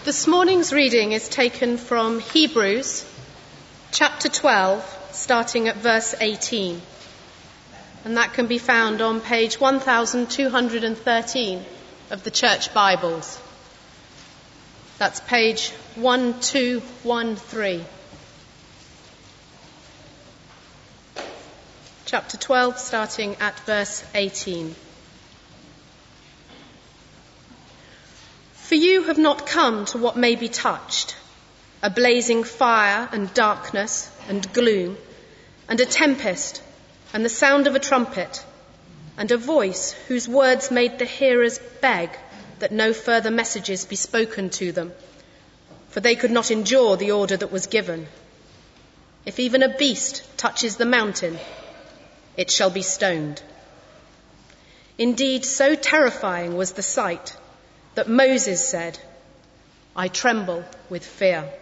This morning's reading is taken from Hebrews chapter 12, starting at verse 18. And that can be found on page 1213 of the Church Bibles. That's page 1213. Chapter 12, starting at verse 18. For you have not come to what may be touched, a blazing fire and darkness and gloom, and a tempest, and the sound of a trumpet, and a voice whose words made the hearers beg that no further messages be spoken to them, for they could not endure the order that was given. If even a beast touches the mountain, it shall be stoned. Indeed, so terrifying was the sight that Moses said, I tremble with fear.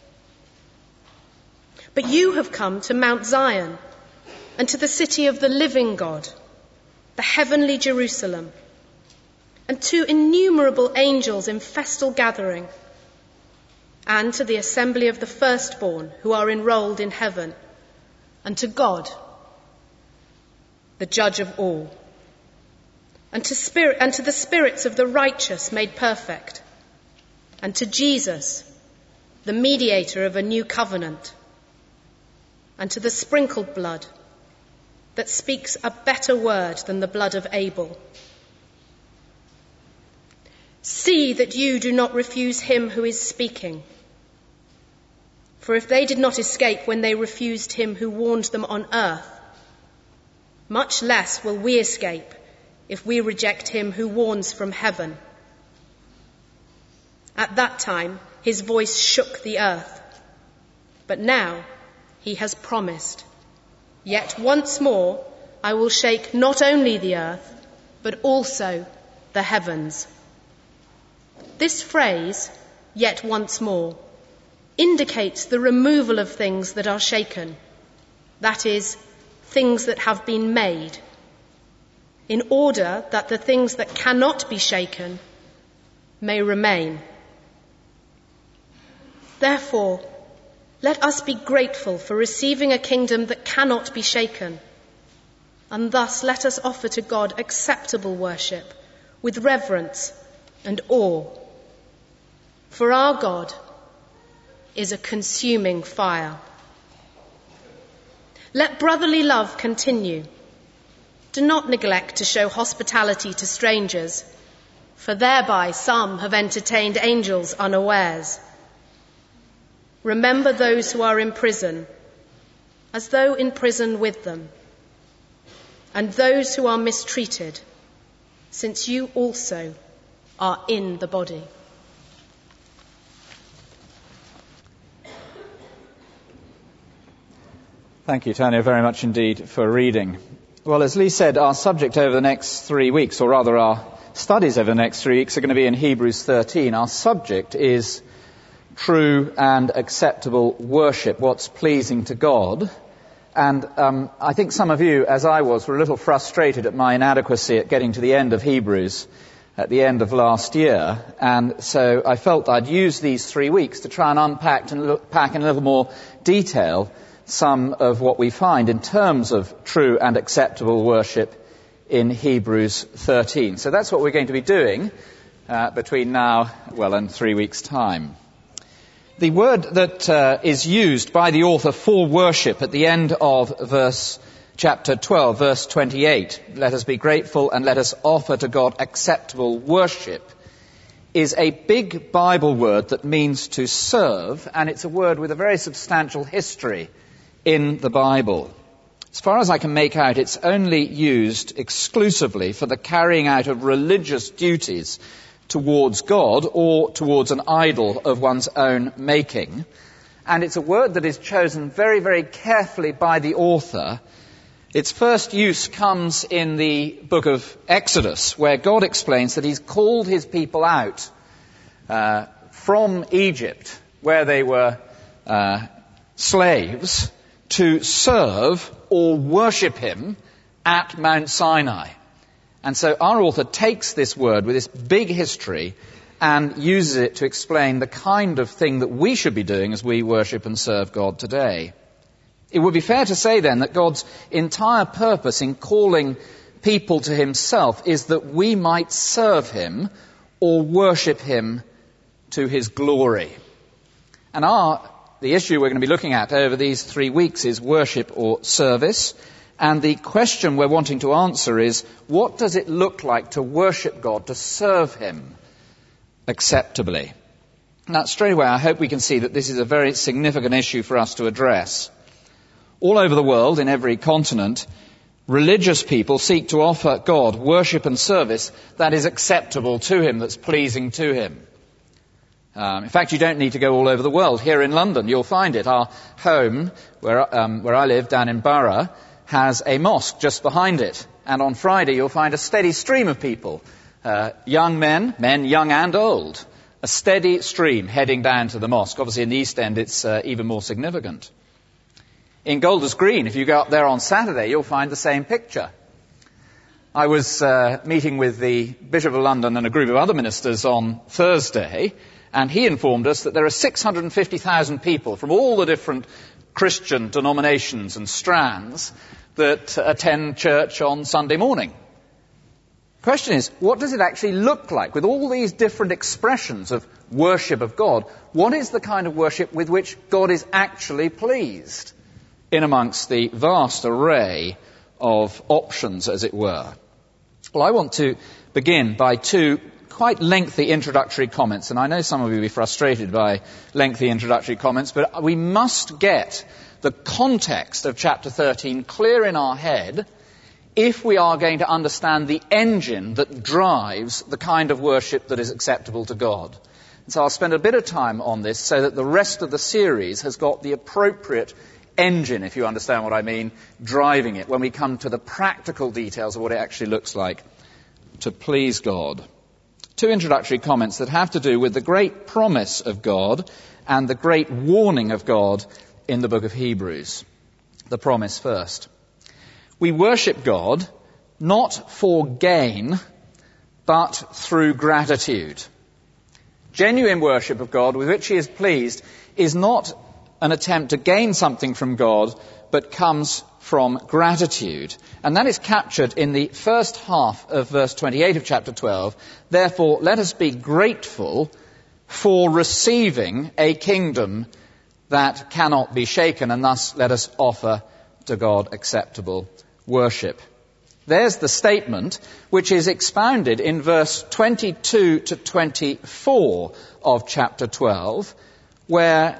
But you have come to Mount Zion and to the city of the living God, the heavenly Jerusalem, and to innumerable angels in festal gathering, and to the assembly of the firstborn who are enrolled in heaven, and to God, the judge of all, and to the spirits of the righteous made perfect, and to Jesus, the mediator of a new covenant, and to the sprinkled blood that speaks a better word than the blood of Abel. See that you do not refuse him who is speaking. For if they did not escape when they refused him who warned them on earth, much less will we escape if we reject him who warns from heaven. At that time, his voice shook the earth. But now he has promised, yet once more I will shake not only the earth, but also the heavens. This phrase, yet once more, indicates the removal of things that are shaken. That is, things that have been made, in order that the things that cannot be shaken may remain. Therefore, let us be grateful for receiving a kingdom that cannot be shaken, and thus let us offer to God acceptable worship with reverence and awe. For our God is a consuming fire. Let brotherly love continue. Do not neglect to show hospitality to strangers, for thereby some have entertained angels unawares. Remember those who are in prison, as though in prison with them, and those who are mistreated, since you also are in the body. Thank you, Tanya, very much indeed for reading. Well, as Lee said, our subject over the next 3 weeks, or rather our studies over the next 3 weeks, are going to be in Hebrews 13. Our subject is true and acceptable worship, what's pleasing to God. And I think some of you, as I was, were a little frustrated at my inadequacy at getting to the end of Hebrews at the end of last year. And so I felt I'd use these 3 weeks to try and unpack and pack in a little more detail some of what we find in terms of true and acceptable worship in Hebrews 13. So that's what we're going to be doing between now, and 3 weeks' time. The word that is used by the author for worship at the end of chapter 12, verse 28, let us be grateful and let us offer to God acceptable worship, is a big Bible word that means to serve, and it's a word with a very substantial history in the Bible. As far as I can make out, it's only used exclusively for the carrying out of religious duties towards God or towards an idol of one's own making. And it's a word that is chosen very, very carefully by the author. Its first use comes in the book of Exodus, where God explains that he's called his people out from Egypt, where they were slaves, to serve or worship him at Mount Sinai. And so our author takes this word with this big history and uses it to explain the kind of thing that we should be doing as we worship and serve God today. It would be fair to say then that God's entire purpose in calling people to himself is that we might serve him or worship him to his glory. And the issue we're going to be looking at over these 3 weeks is worship or service. And the question we're wanting to answer is, what does it look like to worship God, to serve him acceptably? Now, straight away, I hope we can see that this is a very significant issue for us to address. All over the world, in every continent, religious people seek to offer God worship and service that is acceptable to him, that's pleasing to him. In fact, you don't need to go all over the world. Here in London, you'll find it. Our home, where I live, down in Borough, has a mosque just behind it. And on Friday, you'll find a steady stream of people, young men, young and old, a steady stream heading down to the mosque. Obviously, in the East End, it's even more significant. In Golders Green, if you go up there on Saturday, you'll find the same picture. I was meeting with the Bishop of London and a group of other ministers on Thursday, and he informed us that there are 650,000 people from all the different Christian denominations and strands that attend church on Sunday morning. The question is, what does it actually look like with all these different expressions of worship of God? What is the kind of worship with which God is actually pleased in amongst the vast array of options, as it were? Well, I want to begin by two quite lengthy introductory comments, and I know some of you will be frustrated by lengthy introductory comments, but we must get the context of chapter 13 clear in our head if we are going to understand the engine that drives the kind of worship that is acceptable to God. And so I'll spend a bit of time on this so that the rest of the series has got the appropriate engine, if you understand what I mean, driving it when we come to the practical details of what it actually looks like to please God. Two introductory comments that have to do with the great promise of God and the great warning of God in the book of Hebrews. The promise first. We worship God not for gain, but through gratitude. Genuine worship of God with which he is pleased is not an attempt to gain something from God, but comes from gratitude. And that is captured in the first half of verse 28 of chapter 12. Therefore, let us be grateful for receiving a kingdom that cannot be shaken, and thus let us offer to God acceptable worship. There's the statement which is expounded in verse 22 to 24 of chapter 12, where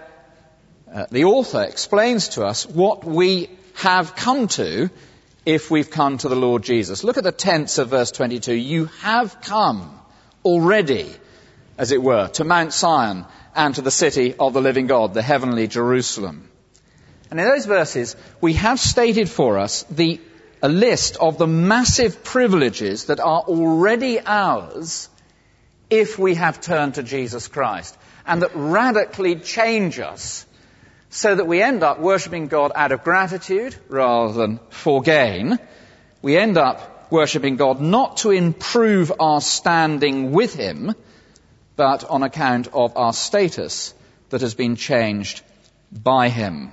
the author explains to us what we have come to if we've come to the Lord Jesus. Look at the tense of verse 22. You have come already, as it were, to Mount Zion and to the city of the living God, the heavenly Jerusalem. And in those verses, we have stated for us a list of the massive privileges that are already ours if we have turned to Jesus Christ, and that radically change us so that we end up worshipping God out of gratitude rather than for gain. We end up worshipping God not to improve our standing with him, but on account of our status that has been changed by him.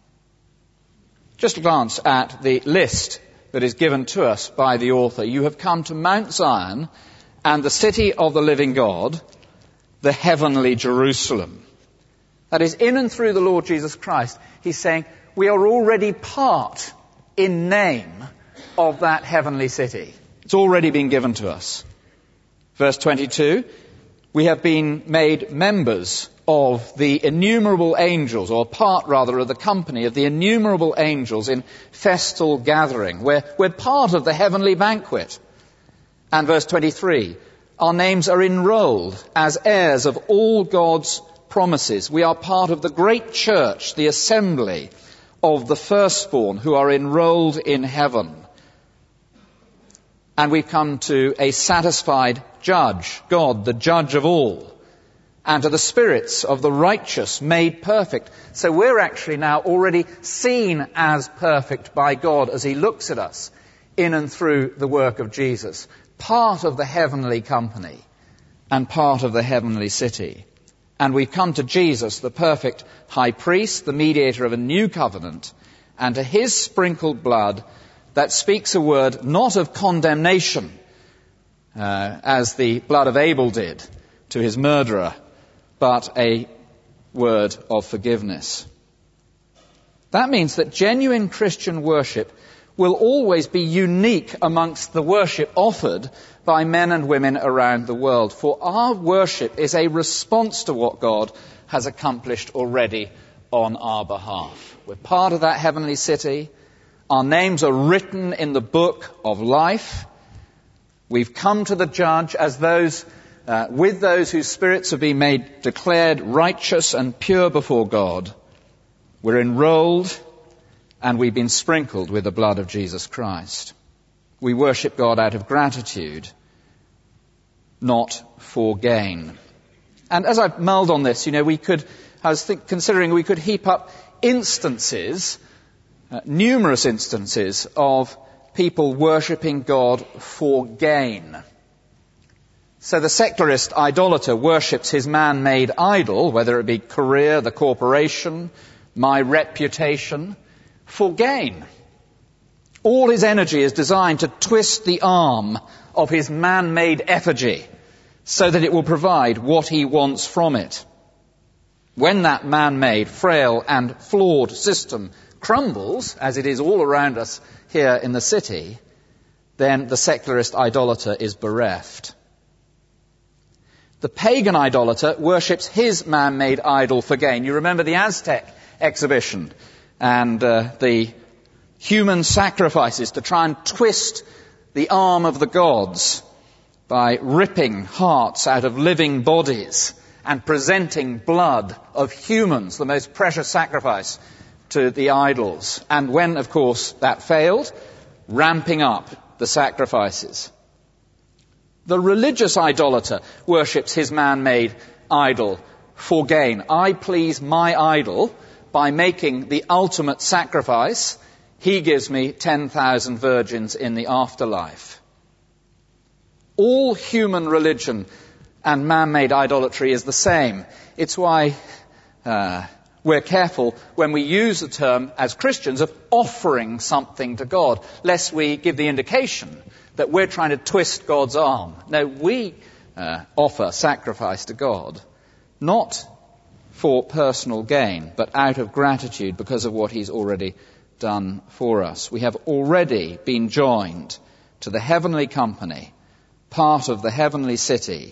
Just glance at the list that is given to us by the author. You have come to Mount Zion and the city of the living God, the heavenly Jerusalem. That is, in and through the Lord Jesus Christ, he's saying we are already part, in name, of that heavenly city. It's already been given to us. Verse 22, we have been made members of the innumerable angels, or part rather of the company of the innumerable angels in festal gathering. We're part of the heavenly banquet. And verse 23, our names are enrolled as heirs of all God's promises. We are part of the great church, the assembly of the firstborn who are enrolled in heaven. And we've come to a satisfied judge, God, the judge of all, and to the spirits of the righteous made perfect. So we're actually now already seen as perfect by God as he looks at us in and through the work of Jesus, part of the heavenly company. and part of the heavenly city. And we've come to Jesus, the perfect high priest, the mediator of a new covenant, and to his sprinkled blood that speaks a word not of condemnation, as the blood of Abel did to his murderer, but a word of forgiveness. That means that genuine Christian worship will always be unique amongst the worship offered by men and women around the world. For our worship is a response to what God has accomplished already on our behalf. We're part of that heavenly city. Our names are written in the book of life. We've come to the judge as those, with those whose spirits have been made declared righteous and pure before God. We're enrolled and we've been sprinkled with the blood of Jesus Christ. We worship God out of gratitude, not for gain. And as I've mulled on this, considering we could heap up instances, numerous instances of people worshipping God for gain. So the secularist idolater worships his man-made idol, whether it be career, the corporation, my reputation, for gain. All his energy is designed to twist the arm of his man-made effigy so that it will provide what he wants from it. When that man-made, frail and flawed system crumbles, as it is all around us here in the city, then the secularist idolater is bereft. The pagan idolater worships his man-made idol for gain. You remember the Aztec exhibition and the human sacrifices to try and twist the arm of the gods by ripping hearts out of living bodies and presenting blood of humans, the most precious sacrifice, to the idols. And when, of course, that failed, ramping up the sacrifices. The religious idolater worships his man-made idol for gain. I please my idol by making the ultimate sacrifice. He gives me 10,000 virgins in the afterlife. All human religion and man-made idolatry is the same. It's why we're careful when we use the term as Christians of offering something to God, lest we give the indication that we're trying to twist God's arm. No, we offer sacrifice to God, not for personal gain, but out of gratitude because of what he's already done for us. We have already been joined to the heavenly company, part of the heavenly city,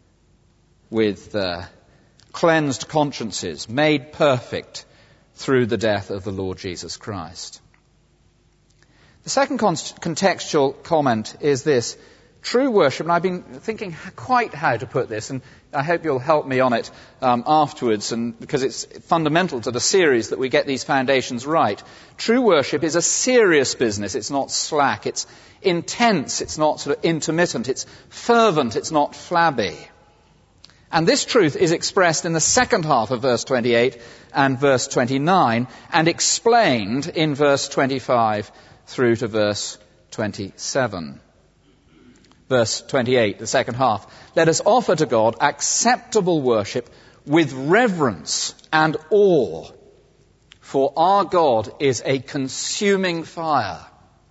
with cleansed consciences, made perfect through the death of the Lord Jesus Christ. The second contextual comment is this. True worship, and I've been thinking quite how to put this, and I hope you'll help me on it afterwards, and because it's fundamental to the series that we get these foundations right. True worship is a serious business. It's not slack. It's intense. It's not sort of intermittent. It's fervent. It's not flabby. And this truth is expressed in the second half of verse 28 and verse 29, and explained in verse 25 through to verse 27. Verse 28, the second half. Let us offer to God acceptable worship with reverence and awe, for our God is a consuming fire.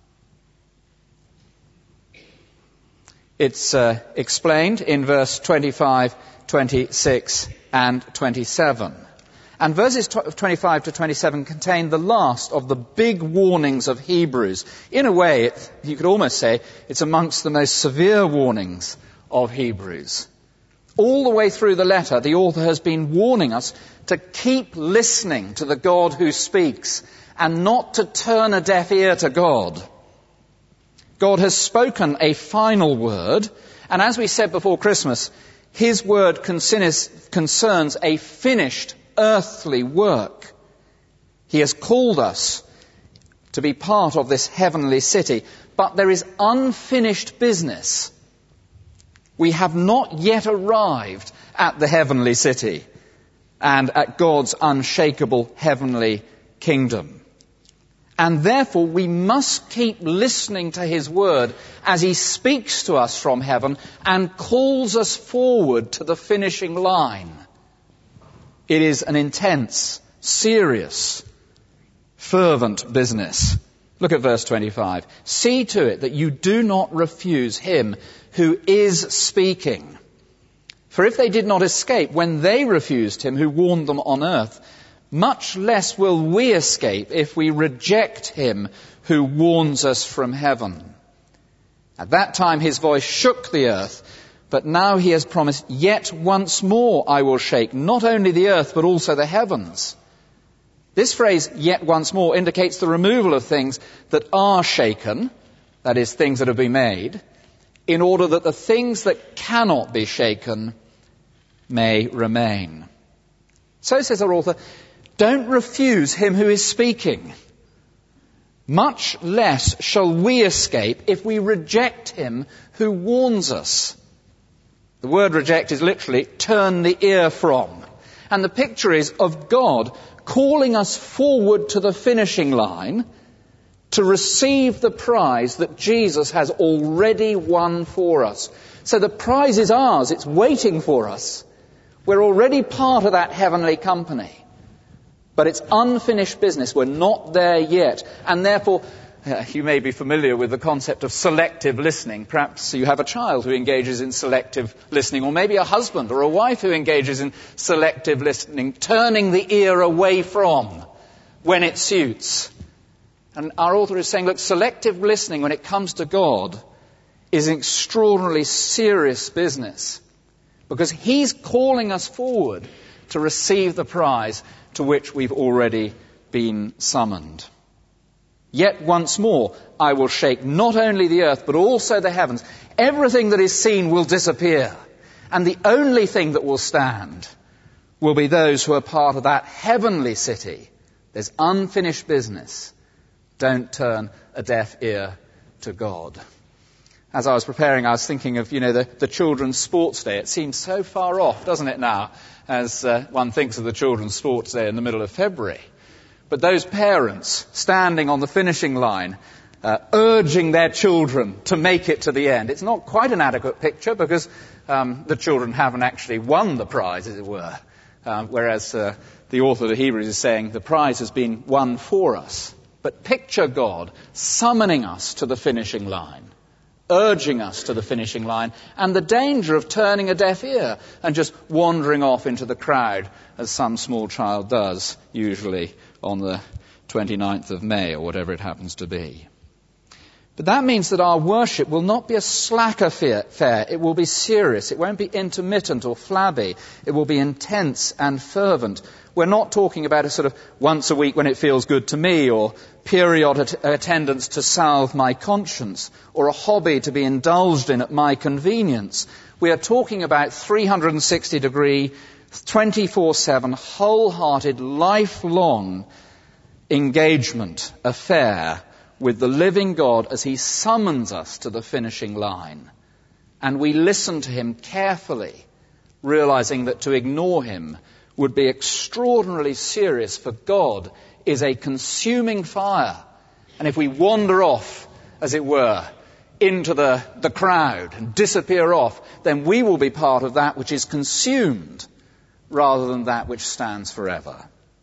It's explained in verse 25, 26 and 27. And verses 25 to 27 contain the last of the big warnings of Hebrews. In a way, you could almost say it's amongst the most severe warnings of Hebrews. All the way through the letter, the author has been warning us to keep listening to the God who speaks and not to turn a deaf ear to God. God has spoken a final word, and as we said before Christmas, his word concerns a finished earthly work. He has called us to be part of this heavenly city, but there is unfinished business. We have not yet arrived at the heavenly city and at God's unshakable heavenly kingdom. And therefore we must keep listening to his word as he speaks to us from heaven and calls us forward to the finishing line. It is an intense, serious, fervent business. Look at verse 25. See to it that you do not refuse him who is speaking. For if they did not escape when they refused him who warned them on earth, much less will we escape if we reject him who warns us from heaven. At that time his voice shook the earth, but now he has promised, yet once more I will shake not only the earth but also the heavens. This phrase, yet once more, indicates the removal of things that are shaken, that is, things that have been made, in order that the things that cannot be shaken may remain. So says our author, don't refuse him who is speaking. Much less shall we escape if we reject him who warns us. The word reject is literally turn the ear from. And the picture is of God calling us forward to the finishing line to receive the prize that Jesus has already won for us. So the prize is ours. It's waiting for us. We're already part of that heavenly company. But it's unfinished business. We're not there yet. And therefore, you may be familiar with the concept of selective listening. Perhaps you have a child who engages in selective listening, or maybe a husband or a wife who engages in selective listening, turning the ear away from when it suits. And our author is saying, look, selective listening when it comes to God is an extraordinarily serious business, because he's calling us forward to receive the prize to which we've already been summoned. Yet once more I will shake not only the earth but also the heavens. Everything that is seen will disappear, and the only thing that will stand will be those who are part of that heavenly city. There's unfinished business. Don't turn a deaf ear to God. As I was preparing, I was thinking of, the children's sports day. It seems so far off, doesn't it now, as one thinks of the children's sports day in the middle of February. But those parents standing on the finishing line, urging their children to make it to the end, it's not quite an adequate picture because the children haven't actually won the prize, as it were. Whereas the author of the Hebrews is saying the prize has been won for us. But picture God summoning us to the finishing line, urging us to the finishing line, and the danger of turning a deaf ear and just wandering off into the crowd, as some small child does, usually on the 29th of May or whatever it happens to be. But that means that our worship will not be a slack affair. It will be serious. It won't be intermittent or flabby. It will be intense and fervent. We're not talking about a sort of once a week when it feels good to me, or periodic attendance to salve my conscience, or a hobby to be indulged in at my convenience. We are talking about 360-degree, 24/7, wholehearted, lifelong engagement, affair with the living God as he summons us to the finishing line. And we listen to him carefully, realizing that to ignore him would be extraordinarily serious, for God is a consuming fire. And if we wander off, as it were, into the crowd and disappear off, then we will be part of that which is consumed rather than that which stands forever.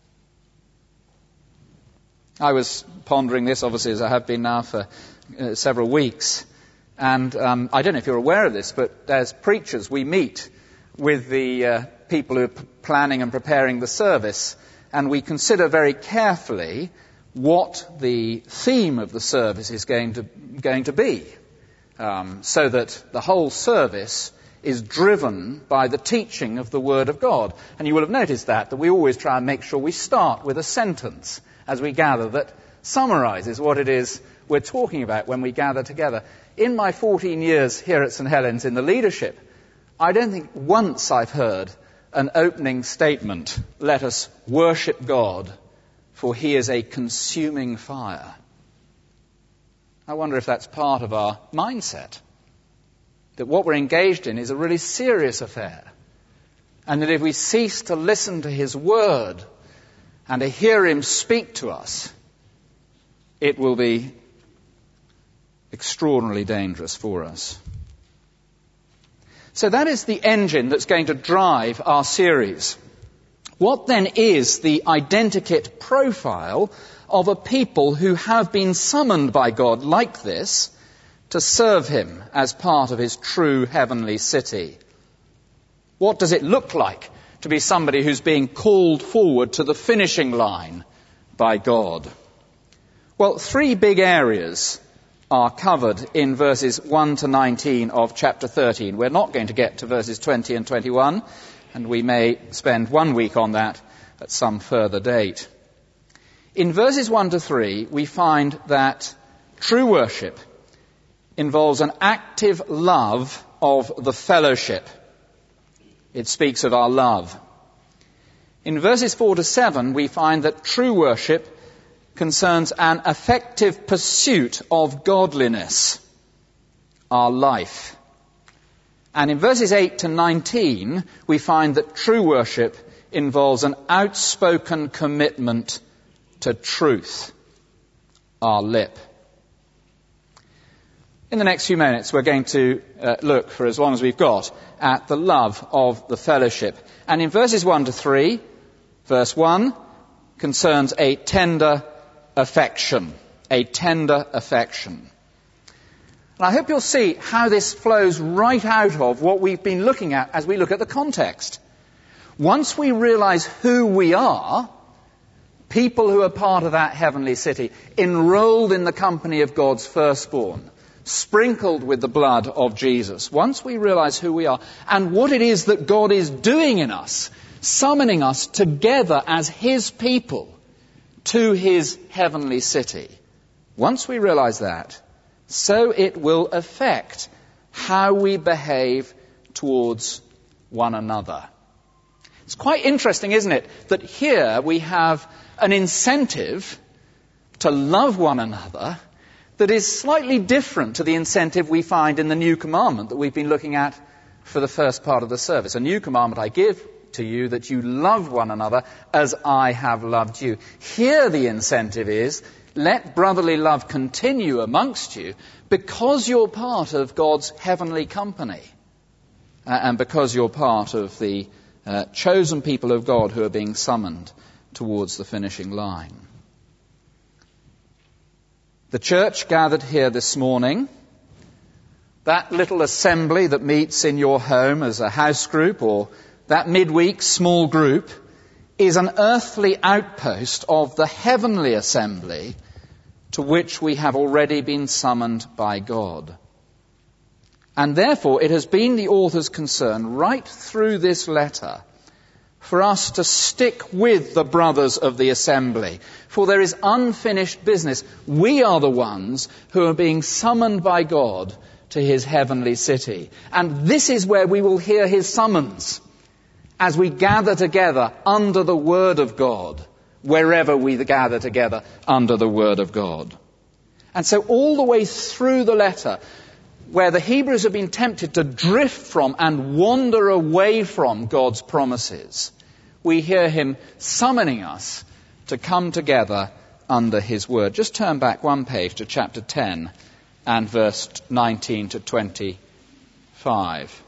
I was pondering this, obviously, as I have been now for several weeks. And I don't know if you're aware of this, but as preachers, we meet with the people who are planning and preparing the service, and we consider very carefully what the theme of the service is going to be, so that the whole service is driven by the teaching of the Word of God. And you will have noticed that we always try and make sure we start with a sentence as we gather that summarizes what it is we're talking about when we gather together. In my 14 years here at St. Helens in the leadership, I don't think once I've heard an opening statement, let us worship God, for he is a consuming fire. I wonder if that's part of our mindset, that what we're engaged in is a really serious affair, and that if we cease to listen to his word and to hear him speak to us, it will be extraordinarily dangerous for us. So that is the engine that's going to drive our series. What then is the identikit profile of a people who have been summoned by God like this to serve him as part of his true heavenly city? What does it look like to be somebody who's being called forward to the finishing line by God? Well, 3 big areas are covered in verses 1 to 19 of chapter 13. We're not going to get to verses 20 and 21, and we may spend 1 week on that at some further date. In verses 1 to 3, we find that true worship involves an active love of the fellowship. It speaks of our love. In verses 4 to 7, we find that true worship concerns an effective pursuit of godliness, our life. And in verses 8 to 19, we find that true worship involves an outspoken commitment to truth, our lip. In the next few minutes, we're going to look, for as long as we've got, at the love of the fellowship. And in verses 1 to 3, verse 1 concerns a tender affection, a tender affection. And I hope you'll see how this flows right out of what we've been looking at as we look at the context. Once we realize who we are, people who are part of that heavenly city, enrolled in the company of God's firstborn, sprinkled with the blood of Jesus, once we realize who we are and what it is that God is doing in us, summoning us together as his people to his heavenly city. Once we realize that, so it will affect how we behave towards one another. It's quite interesting, isn't it, that here we have an incentive to love one another that is slightly different to the incentive we find in the new commandment that we've been looking at for the first part of the service. A new commandment I give to you, that you love one another as I have loved you. Here the incentive is, let brotherly love continue amongst you because you're part of God's heavenly company and because you're part of the chosen people of God who are being summoned towards the finishing line. The church gathered here this morning, that little assembly that meets in your home as a house group or that midweek small group, is an earthly outpost of the heavenly assembly to which we have already been summoned by God. And therefore it has been the author's concern right through this letter for us to stick with the brothers of the assembly, for there is unfinished business. We are the ones who are being summoned by God to his heavenly city. And this is where we will hear his summons as we gather together under the Word of God, wherever we gather together under the Word of God. And so all the way through the letter, where the Hebrews have been tempted to drift from and wander away from God's promises, we hear him summoning us to come together under his Word. Just turn back 1 page to chapter 10 and verse 19 to 25.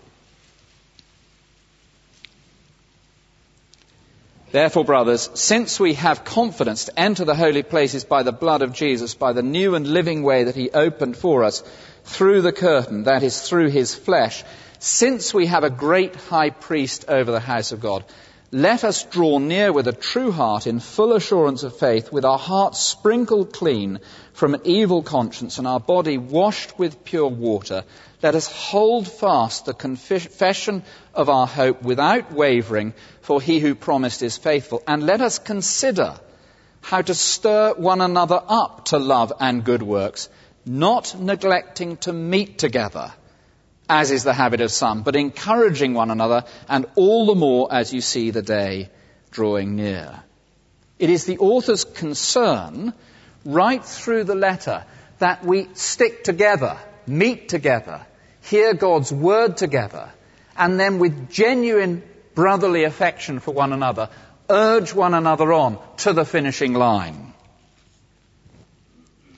Therefore, brothers, since we have confidence to enter the holy places by the blood of Jesus, by the new and living way that he opened for us through the curtain, that is, through his flesh, since we have a great high priest over the house of God, let us draw near with a true heart in full assurance of faith, with our hearts sprinkled clean from an evil conscience and our body washed with pure water. Let us hold fast the confession of our hope without wavering, for he who promised is faithful. And let us consider how to stir one another up to love and good works, not neglecting to meet together, as is the habit of some, but encouraging one another, and all the more as you see the day drawing near. It is the author's concern right through the letter that we stick together, meet together, hear God's word together, and then with genuine brotherly affection for one another, urge one another on to the finishing line.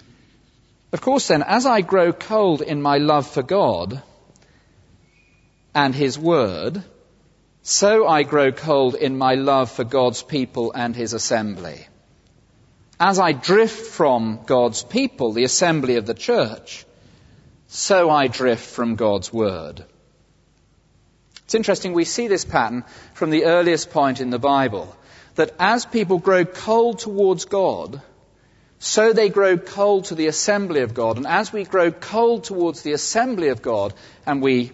Of course then, as I grow cold in my love for God and His Word, so I grow cold in my love for God's people and His assembly. As I drift from God's people, the assembly of the church, so I drift from God's Word. It's interesting, we see this pattern from the earliest point in the Bible, that as people grow cold towards God, so they grow cold to the assembly of God. And as we grow cold towards the assembly of God, and we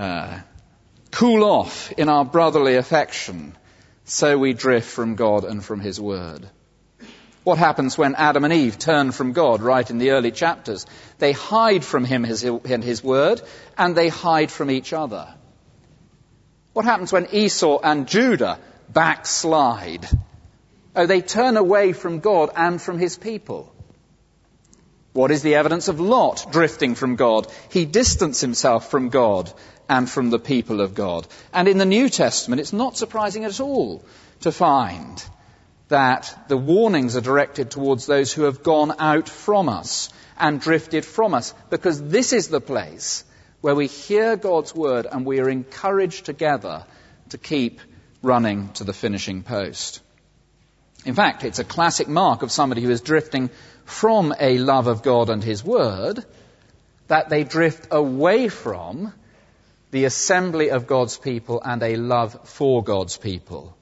cool off in our brotherly affection, so we drift from God and from His Word. What happens when Adam and Eve turn from God, right in the early chapters? They hide from Him and His Word, and they hide from each other. What happens when Esau and Judah backslide? Oh, they turn away from God and from His people. What is the evidence of Lot drifting from God? He distanced himself from God and from the people of God. And in the New Testament, it's not surprising at all to find that the warnings are directed towards those who have gone out from us and drifted from us, because this is the place where we hear God's word and we are encouraged together to keep running to the finishing post. In fact, it's a classic mark of somebody who is drifting from a love of God and His Word, that they drift away from the assembly of God's people and a love for God's people.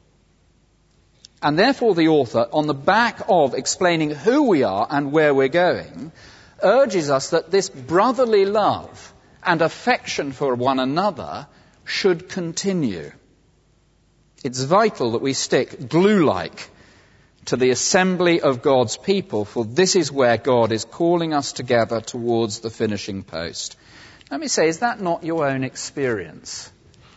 And therefore the author, on the back of explaining who we are and where we're going, urges us that this brotherly love and affection for one another should continue. It's vital that we stick glue-like to the assembly of God's people, for this is where God is calling us together towards the finishing post. Let me say, is that not your own experience?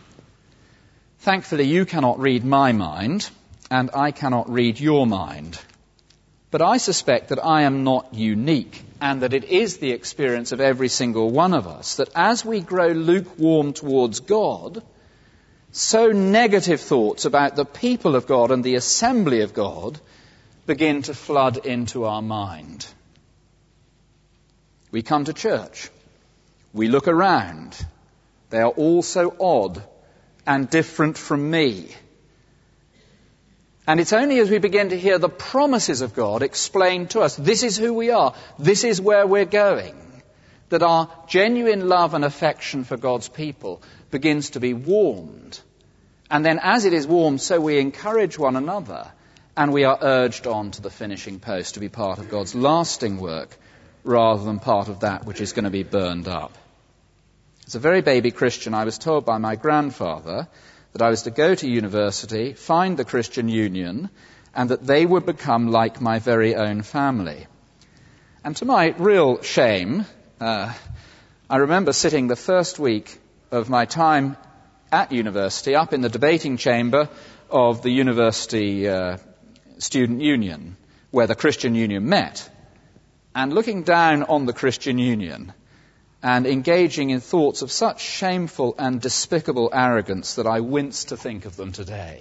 Thankfully, you cannot read my mind, and I cannot read your mind. But I suspect that I am not unique, and that it is the experience of every single one of us, that as we grow lukewarm towards God, so negative thoughts about the people of God and the assembly of God begin to flood into our mind. We come to church. We look around. They are all so odd and different from me. And it's only as we begin to hear the promises of God explained to us, this is who we are, this is where we're going, that our genuine love and affection for God's people begins to be warmed. And then as it is warmed, so we encourage one another, and we are urged on to the finishing post to be part of God's lasting work rather than part of that which is going to be burned up. As a very baby Christian, I was told by my grandfather that I was to go to university, find the Christian Union, and that they would become like my very own family. And to my real shame, I remember sitting the first week of my time at university up in the debating chamber of the university student union, where the Christian Union met, and looking down on the Christian Union and engaging in thoughts of such shameful and despicable arrogance that I wince to think of them today.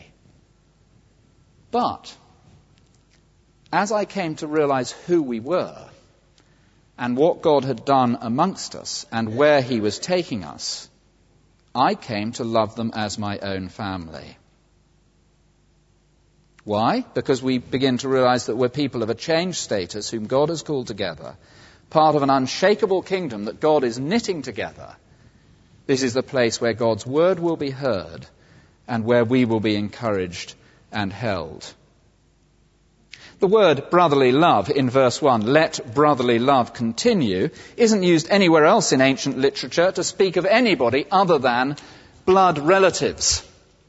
But as I came to realize who we were and what God had done amongst us and where He was taking us, I came to love them as my own family. Why? Because we begin to realize that we're people of a changed status whom God has called together, part of an unshakable kingdom that God is knitting together. This is the place where God's word will be heard and where we will be encouraged and held. The word brotherly love in verse 1, let brotherly love continue, isn't used anywhere else in ancient literature to speak of anybody other than blood relatives.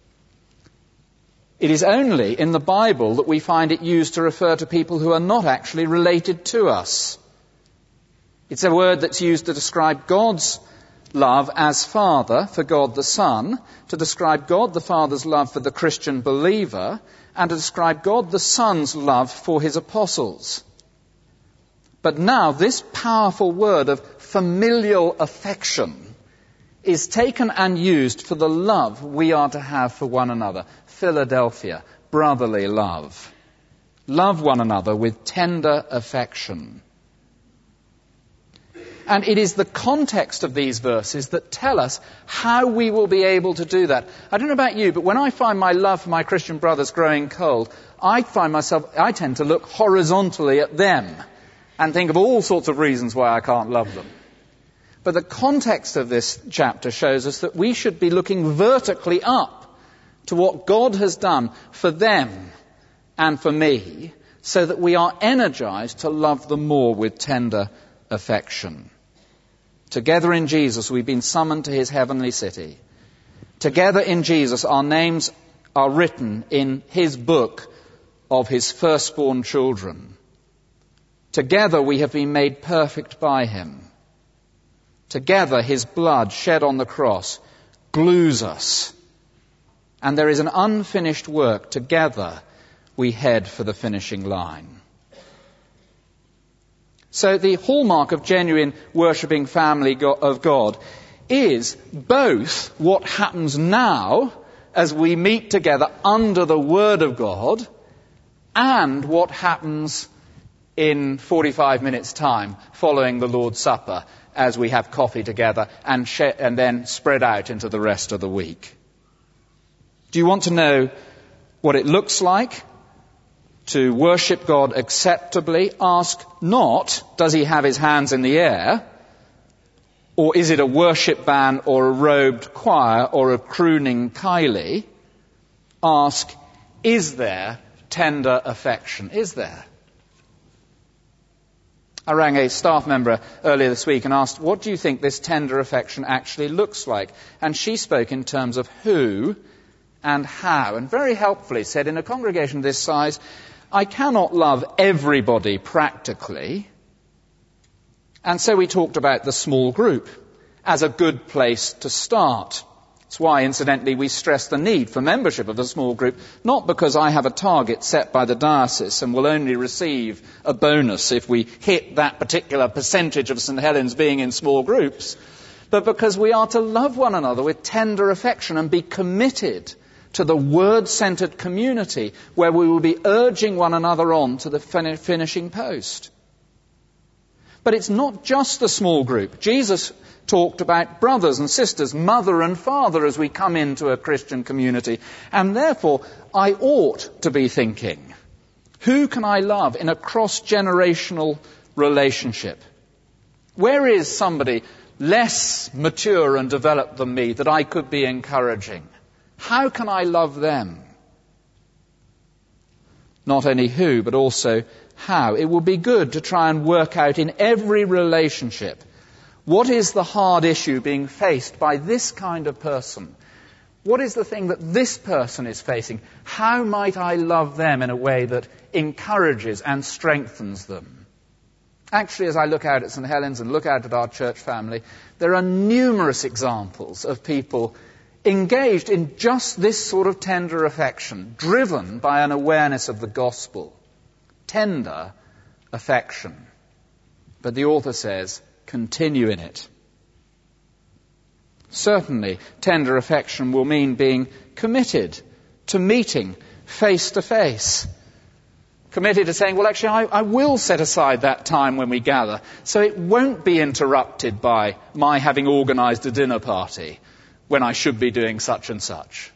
It is only in the Bible that we find it used to refer to people who are not actually related to us. It's a word that's used to describe God's love as Father for God the Son, to describe God the Father's love for the Christian believer, and to describe God the Son's love for His apostles. But now this powerful word of familial affection is taken and used for the love we are to have for one another. Philadelphia, brotherly love. Love one another with tender affection. And it is the context of these verses that tell us how we will be able to do that. I don't know about you, but when I find my love for my Christian brothers growing cold, I tend to look horizontally at them and think of all sorts of reasons why I can't love them. But the context of this chapter shows us that we should be looking vertically up to what God has done for them and for me, so that we are energized to love them more with tender affection. Together in Jesus, we've been summoned to his heavenly city. Together in Jesus, our names are written in his book of his firstborn children. Together we have been made perfect by him. Together his blood shed on the cross glues us. And there is an unfinished work. Together we head for the finishing line. So the hallmark of genuine worshipping family of God is both what happens now as we meet together under the Word of God and what happens in 45 minutes' time following the Lord's Supper as we have coffee together and then spread out into the rest of the week. Do you want to know what it looks like to worship God acceptably? Ask not, does he have his hands in the air? Or is it a worship band or a robed choir or a crooning Kylie? Ask, is there tender affection? Is there? I rang a staff member earlier this week and asked, what do you think this tender affection actually looks like? And she spoke in terms of who and how, and very helpfully said, in a congregation this size, I cannot love everybody practically. And so we talked about the small group as a good place to start. That's why, incidentally, we stress the need for membership of the small group, not because I have a target set by the diocese and will only receive a bonus if we hit that particular percentage of St. Helens being in small groups, but because we are to love one another with tender affection and be committed to the word-centered community where we will be urging one another on to the finishing post. But it's not just the small group. Jesus talked about brothers and sisters, mother and father as we come into a Christian community. And therefore, I ought to be thinking, who can I love in a cross-generational relationship? Where is somebody less mature and developed than me that I could be encouraging? How can I love them? Not only who, but also how. It will be good to try and work out in every relationship, what is the hard issue being faced by this kind of person? What is the thing that this person is facing? How might I love them in a way that encourages and strengthens them? Actually, as I look out at St. Helens and look out at our church family, there are numerous examples of people engaged in just this sort of tender affection, driven by an awareness of the gospel. Tender affection. But the author says, continue in it. Certainly, tender affection will mean being committed to meeting face to face. Committed to saying, well, actually, I will set aside that time when we gather, so it won't be interrupted by my having organised a dinner party when I should be doing such and such.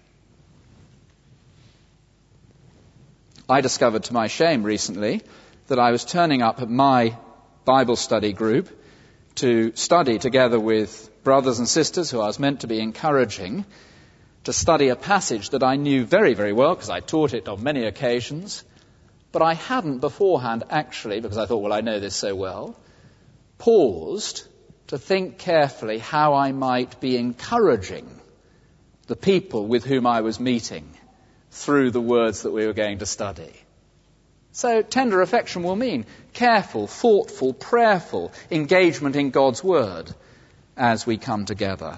I discovered to my shame recently that I was turning up at my Bible study group to study together with brothers and sisters who I was meant to be encouraging, to study a passage that I knew very, very well because I taught it on many occasions, but I hadn't beforehand actually, because I thought, well, I know this so well, paused to think carefully how I might be encouraging the people with whom I was meeting through the words that we were going to study. So tender affection will mean careful, thoughtful, prayerful engagement in God's Word as we come together.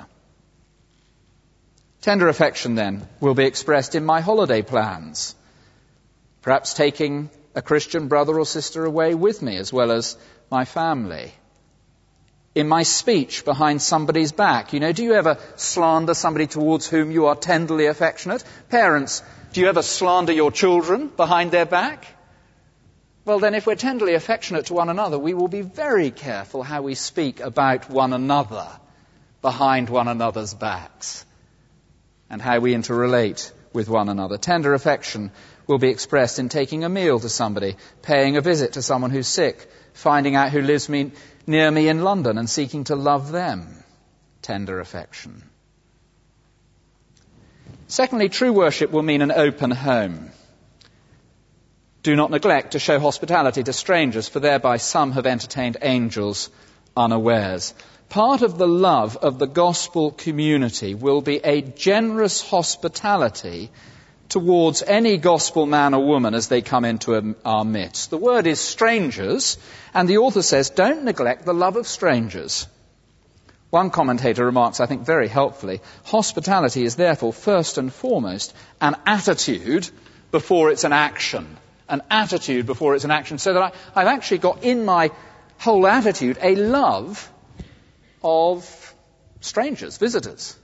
Tender affection, then, will be expressed in my holiday plans. Perhaps taking a Christian brother or sister away with me as well as my family. In my speech behind somebody's back. You know, do you ever slander somebody towards whom you are tenderly affectionate? Parents, do you ever slander your children behind their back? well then if we're tenderly affectionate to one another, we will be very careful how we speak about one another behind one another's backs and how we interrelate with one another. Tender affection will be expressed in taking a meal to somebody, paying a visit to someone who's sick, finding out who lives near me in London and seeking to love them. Tender affection. Secondly, true worship will mean an open home. Do not neglect to show hospitality to strangers, for thereby some have entertained angels unawares. Part of the love of the gospel community will be a generous hospitality towards any gospel man or woman as they come into our midst. The word is strangers, and the author says, don't neglect the love of strangers. One commentator remarks, I think very helpfully, hospitality is therefore first and foremost an attitude before it's an action. An attitude before it's an action, so that I've actually got in my whole attitude a love of strangers, visitors.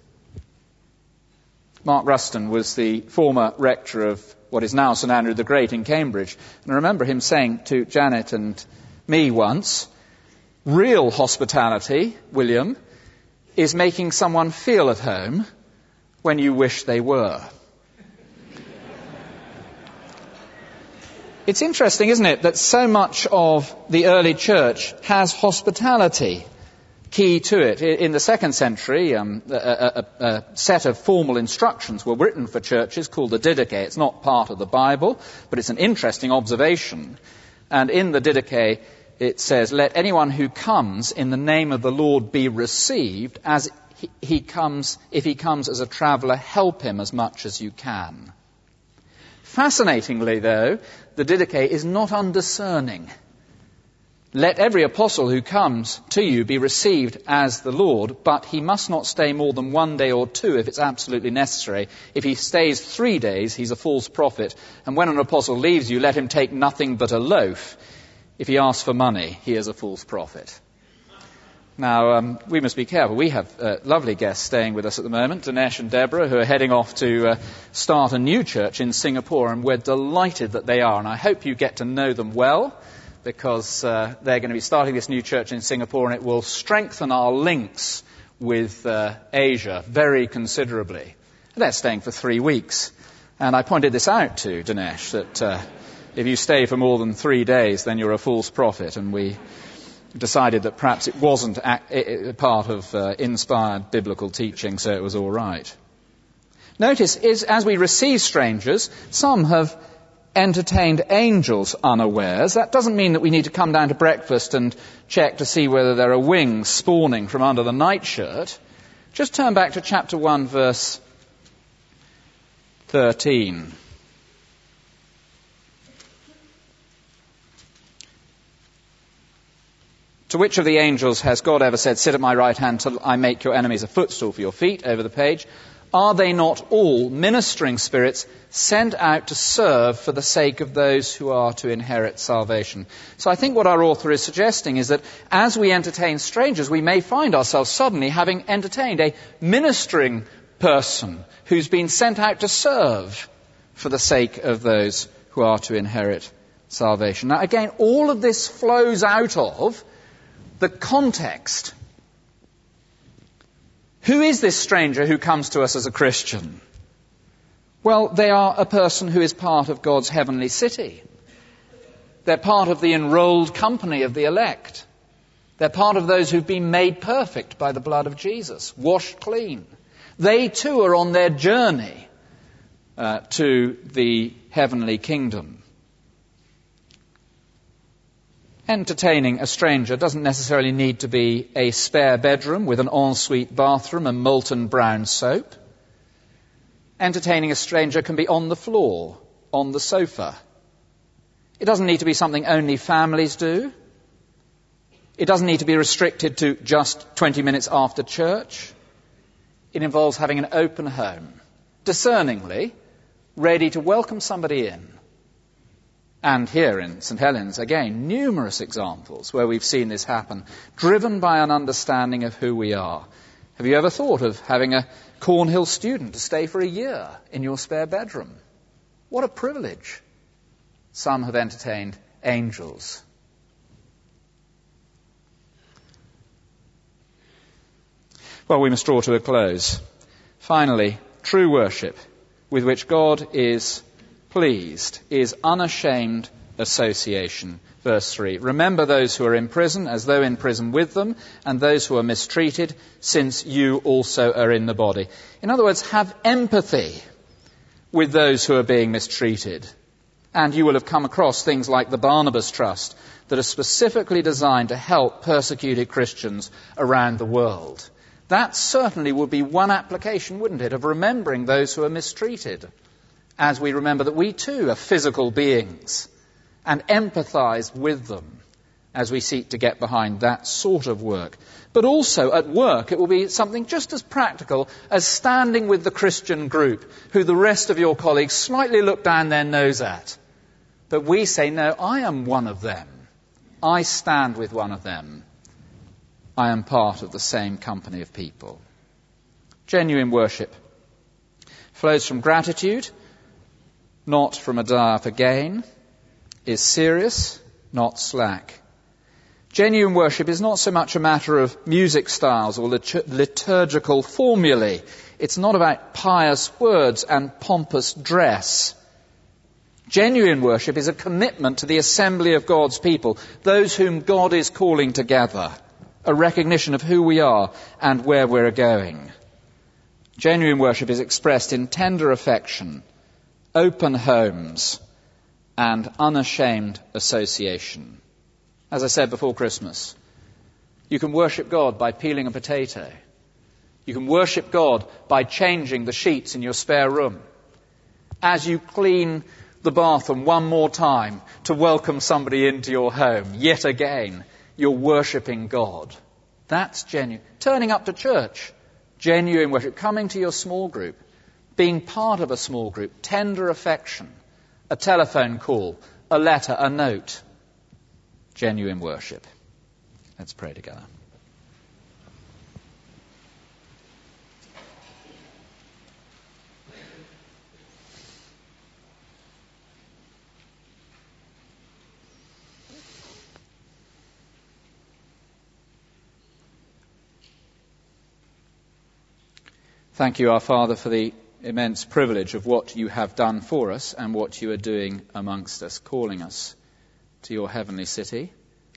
Mark Ruston was the former rector of what is now St Andrew the Great in Cambridge. And I remember him saying to Janet and me once, real hospitality, William, is making someone feel at home when you wish they were. It's interesting, isn't it, that so much of the early church has hospitality key to it. In the second century, a set of formal instructions were written for churches called the Didache. It's not part of the Bible, but it's an interesting observation. And in the Didache, it says, let anyone who comes in the name of the Lord be received. As he comes, if he comes as a traveller, help him as much as you can. Fascinatingly, though, the Didache is not undiscerning. Let every apostle who comes to you be received as the Lord, but he must not stay more than 1 day or 2 if it's absolutely necessary. If he stays 3 days, he's a false prophet. And when an apostle leaves you, let him take nothing but a loaf. If he asks for money, he is a false prophet. Now, we must be careful. We have lovely guests staying with us at the moment, Dinesh and Deborah, who are heading off to start a new church in Singapore, and we're delighted that they are. And I hope you get to know them well, because they're going to be starting this new church in Singapore, and it will strengthen our links with Asia very considerably. They're staying for 3 weeks. And I pointed this out to Dinesh, that if you stay for more than 3 days, then you're a false prophet, and we decided that perhaps it wasn't a part of inspired biblical teaching, so it was all right. Notice, as we receive strangers, some have entertained angels unawares. That doesn't mean that we need to come down to breakfast and check to see whether there are wings spawning from under the nightshirt. Just turn back to chapter 1, verse 13. To which of the angels has God ever said, sit at my right hand till I make your enemies a footstool for your feet? Over the page. Are they not all ministering spirits sent out to serve for the sake of those who are to inherit salvation? So I think what our author is suggesting is that as we entertain strangers, we may find ourselves suddenly having entertained a ministering person who's been sent out to serve for the sake of those who are to inherit salvation. Now again, all of this flows out of the context. Who is this stranger who comes to us as a Christian? Well, they are a person who is part of God's heavenly city. They're part of the enrolled company of the elect. They're part of those who've been made perfect by the blood of Jesus, washed clean. They too are on their journey to the heavenly kingdom. Entertaining a stranger doesn't necessarily need to be a spare bedroom with an ensuite bathroom and molten brown soap. Entertaining a stranger can be on the floor, on the sofa. It doesn't need to be something only families do. It doesn't need to be restricted to just 20 minutes after church. It involves having an open home, discerningly, ready to welcome somebody in. And here in St Helens, again, numerous examples where we've seen this happen, driven by an understanding of who we are. Have you ever thought of having a Cornhill student to stay for a year in your spare bedroom? What a privilege. Some have entertained angels. Well, we must draw to a close. Finally, true worship with which God is pleased is unashamed association. Verse 3, remember those who are in prison as though in prison with them, and those who are mistreated, since you also are in the body. In other words, have empathy with those who are being mistreated. And you will have come across things like the Barnabas Trust that are specifically designed to help persecuted Christians around the world. That certainly would be one application, wouldn't it, of remembering those who are mistreated, as we remember that we too are physical beings, and empathise with them as we seek to get behind that sort of work. But also at work it will be something just as practical as standing with the Christian group who the rest of your colleagues slightly look down their nose at. But we say, no, I am one of them. I stand with one of them. I am part of the same company of people. Genuine worship flows from gratitude, not from a desire for gain, is serious, not slack. Genuine worship is not so much a matter of music styles or liturgical formulae. It's not about pious words and pompous dress. Genuine worship is a commitment to the assembly of God's people, those whom God is calling together, a recognition of who we are and where we're going. Genuine worship is expressed in tender affection, open homes, and unashamed association. As I said before Christmas, you can worship God by peeling a potato. You can worship God by changing the sheets in your spare room. As you clean the bathroom one more time to welcome somebody into your home, yet again, you're worshipping God. That's genuine. Turning up to church, genuine worship. Coming to your small group, being part of a small group, tender affection, a telephone call, a letter, a note. Genuine worship. Let's pray together. Thank you, our Father, for the immense privilege of what you have done for us and what you are doing amongst us, calling us to your heavenly city.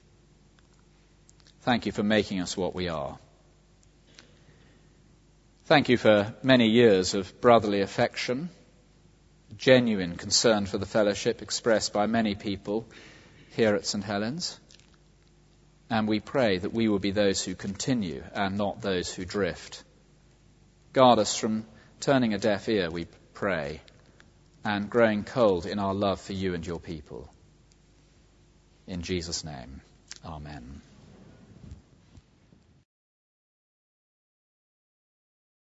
Thank you for making us what we are. Thank you for many years of brotherly affection, genuine concern for the fellowship expressed by many people here at St. Helens. And we pray that we will be those who continue and not those who drift. Guard us from turning a deaf ear, we pray, and growing cold in our love for you and your people. In Jesus' name, amen.